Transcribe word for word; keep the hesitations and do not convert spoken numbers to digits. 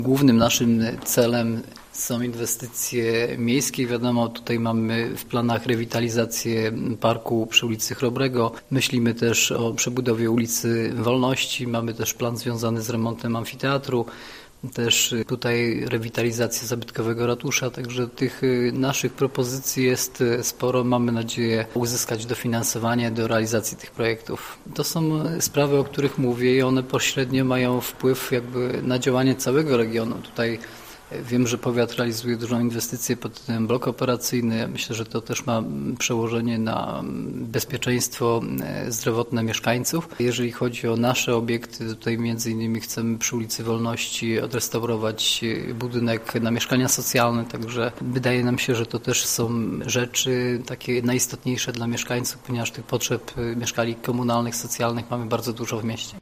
Głównym naszym celem są inwestycje miejskie. Wiadomo, tutaj mamy w planach rewitalizację parku przy ulicy Chrobrego. Myślimy też o przebudowie ulicy Wolności. Mamy też plan związany z remontem amfiteatru. Też tutaj rewitalizacja zabytkowego ratusza, także tych naszych propozycji jest sporo. Mamy nadzieję uzyskać dofinansowanie do realizacji tych projektów. To są sprawy, o których mówię i one pośrednio mają wpływ jakby na działanie całego regionu. Tutaj wiem, że powiat realizuje dużą inwestycję pod tytułem blok operacyjny. Myślę, że to też ma przełożenie na bezpieczeństwo zdrowotne mieszkańców. Jeżeli chodzi o nasze obiekty, tutaj między innymi chcemy przy ulicy Wolności odrestaurować budynek na mieszkania socjalne, także wydaje nam się, że to też są rzeczy takie najistotniejsze dla mieszkańców, ponieważ tych potrzeb mieszkali komunalnych, socjalnych mamy bardzo dużo w mieście.